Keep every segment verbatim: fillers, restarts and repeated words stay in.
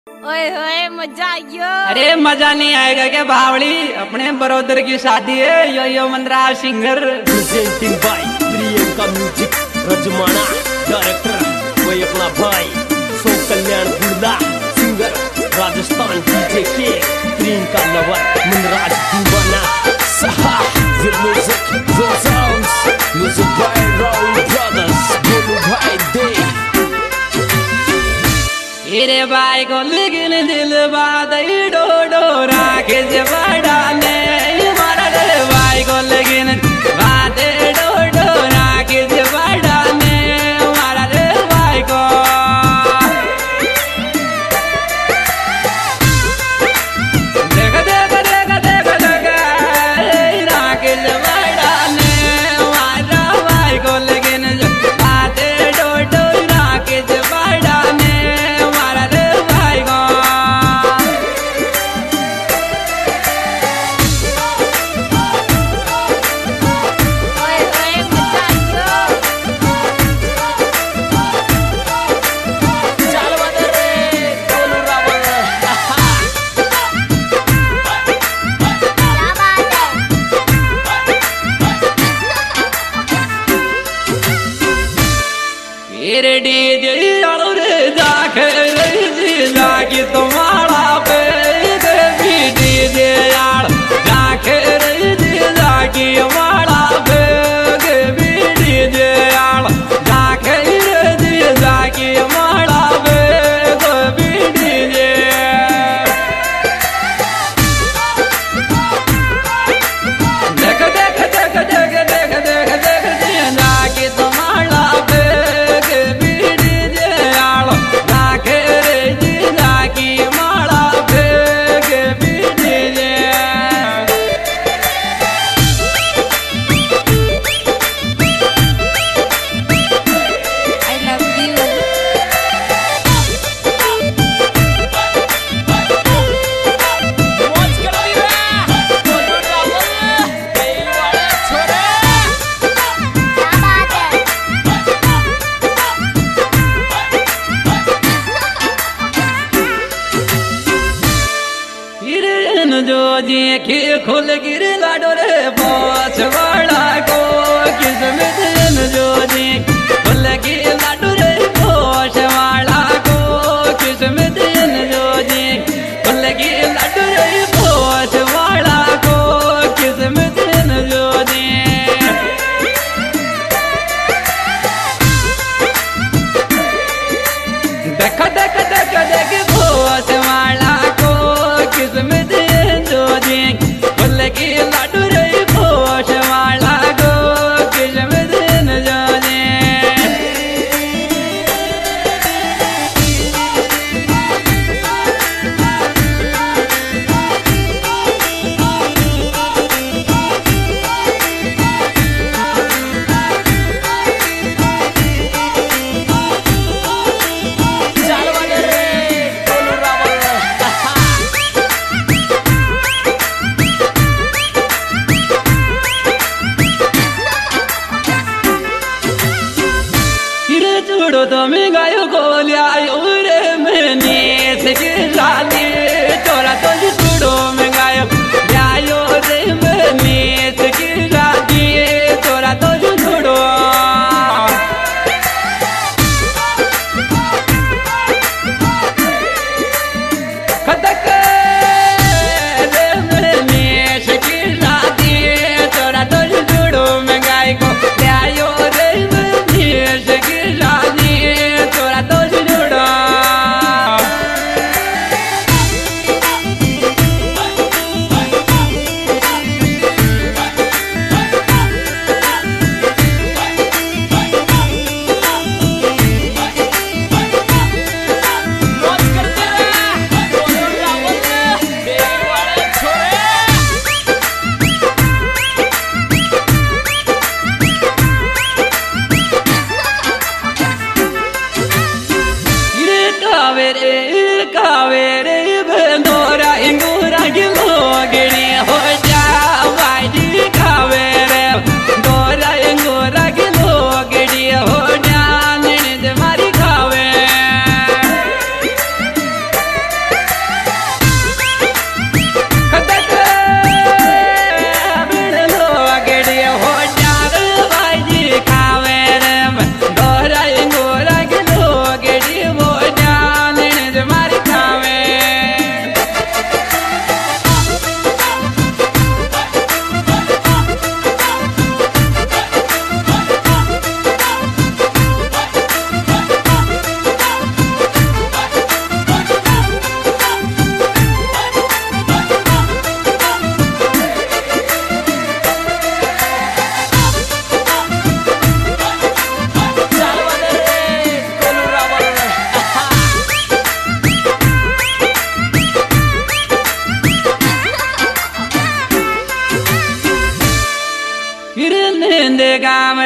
ओए होए मजा आयो। अरे मजा नहीं आएगा क्या भावड़ी, अपने बरोदर की शादी है। Yo yo Mandraj singer presenting by Priyanka music रजमाना डायरेक्टर वही अपना भाई सो कल्याण गुर्दा सिंगर राजस्थान डीजे के प्रियंका लवर मनराज दीवाना सहा with music with sounds music by Rahul brothers Golu भाई दे तेरे भाई को लेकिन दिल बात डो डो राखे से बढ़ाने मारा रे भाई को लेकिन बात डो डो राखे से बढ़ाने मारा रे भाई को देख देख देख देख देख राखे से बढ़ाने मारा भाई को लेकिन बात डो डो राखे से बढ़ाने डीजे जाके जाके तुम्हारा पे देवी डीजे यार जाके जाके हमारा पे देवी डीजे यार जाके जाके हमारा पे देवी डीजे देख देख देख देख देख देख देख जाके तुम्हारा पे जो जी की खुल गिर लाडो रे पाँच वाला को किस्मत जो जी खुल गिर लाडो रे पाँच वाला को किस्मत जो जी खुल गिर लाडो रे पाँच वाला को किस्मत जो जी देख देख देख देख पाँच वाला को किस्मत की लाडू रे पोष वाला को किस्मत जो जी छोड़ो तो मैं गायो को लियायो रे मैंने से शादी चोरा तो छोड़ो मैं गायो लियायो रे मैंने से शादी चोरा तो छोड़ो खतक रे मैंने से शादी चोरा तो छोड़ो मैं गाय को लियायो रे मैंने से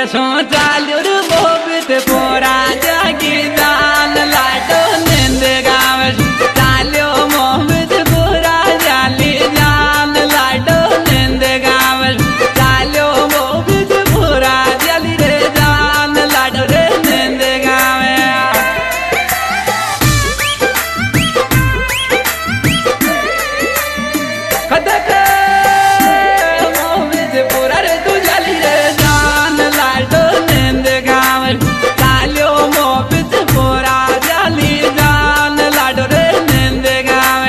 सो चाल्यो रे मोबित पोरा जागी जान लाडो निंद गावे चाल्यो मोबित पोरा जाली जान लाडो निंद गावे चाल्यो मोबित पोरा जाली रे जान लाडो रे निंद गावे खदक मोबित पोरा रे तू जाली रे जान लाडो निंद गावे चाल्यो मोबित पोरा जाली जान लाडो रे निंद गावे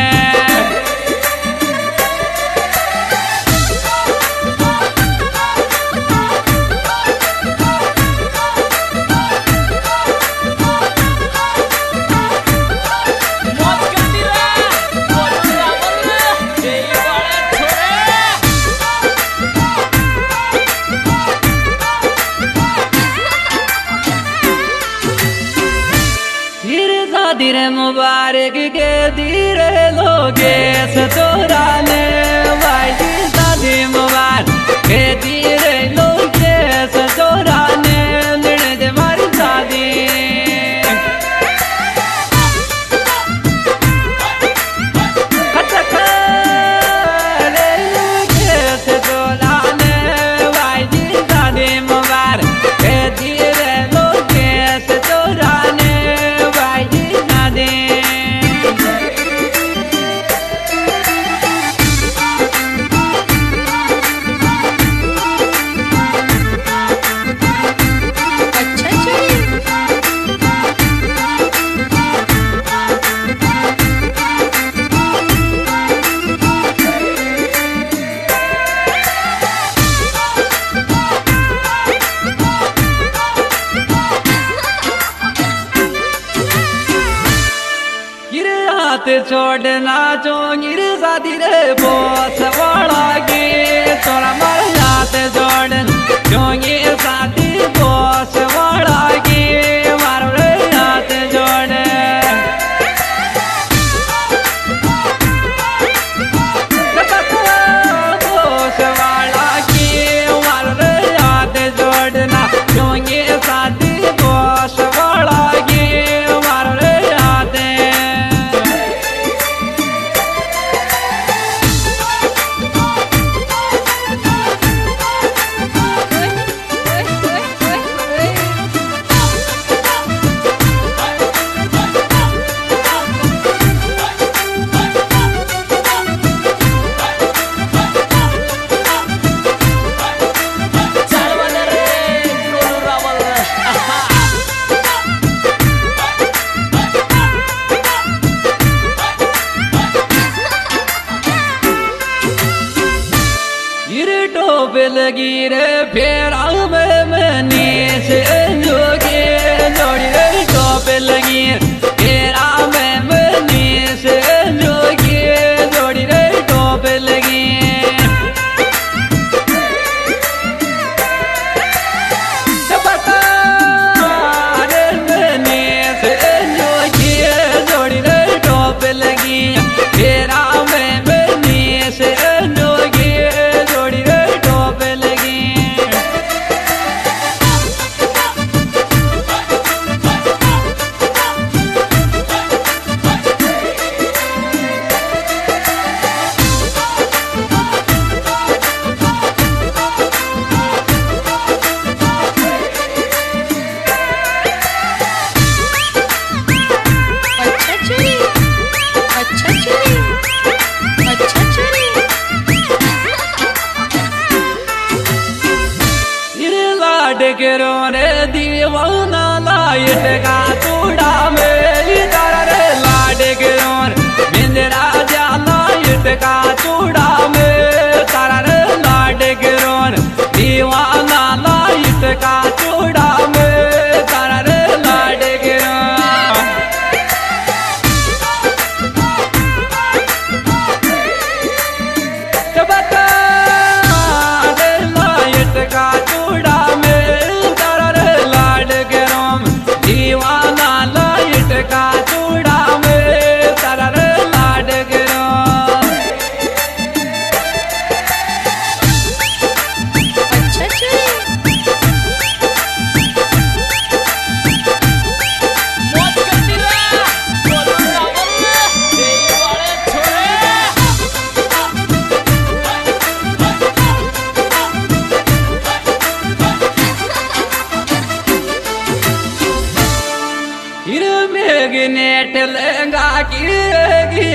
मौज करती रे बोलो रावल जय वाले छोरे धीरे सा धीरे मुबारक के धीरे लोगे सतोरा ने भाई जी शादी मुबारक के धीरे लोगे सतोरा ने निर्णय दे मारी शादी खचख रे लोगे सतोरा ने भाई जी शादी मुबारक के धीरे लोगे सतोरा ने भाई जी शादी अच्छा जी। गिरे हाथ छोड़ना चो गिरे साथी रे बोस वाला गे थोड़ा मार हाथ छोड़ जो गिरे साथी बोस वाला गे मारो रे हाथ जोड़ बोस वाला गे मारो रे हाथ जोड़ना जो गिरे साथी बोस वाला गे मारो रे हाथ चाल वाले रे बोलो रावल आहा गिरे टोपे लगी रे फेरा में मनी से जोगे जोड़ी रे टोपे लगी फेरा में मनी से जोगे जोड़ी रे टोपे लगी टपका रे मनी से जोगे जोड़ी रे टोपे लगी फेरा में मनी से जोगे जोड़ी रे टोपे लगी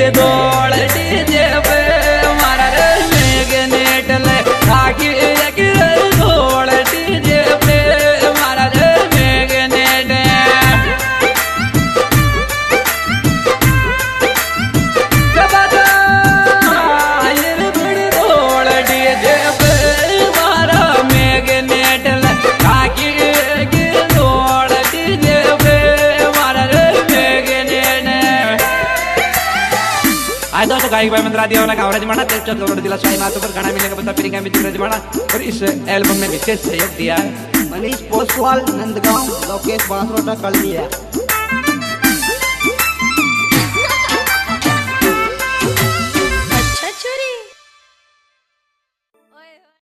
दौड़ डीजे पे मारा रे मैग्नेट ले आगे एक दौड़ डीजे पे मारा रे मैग्नेट कबादा ये बड़ी दौड़ डीजे पे मारा मैग्नेट ले आगे एक दौड़ डीजे पे मारा रे मैग्नेट आज दोस्तों गायक भाई मंत्रा दिया का आवराज माना तेज चौथ दिला शाही मातो पर गाना मिलेगा बता फिर क्या मित्र माना और इस एल्बम में विशेष सहयोग दिया है मनीष पोस्टवाल नंदगांव लोकेश बांसरोटा कलमिया।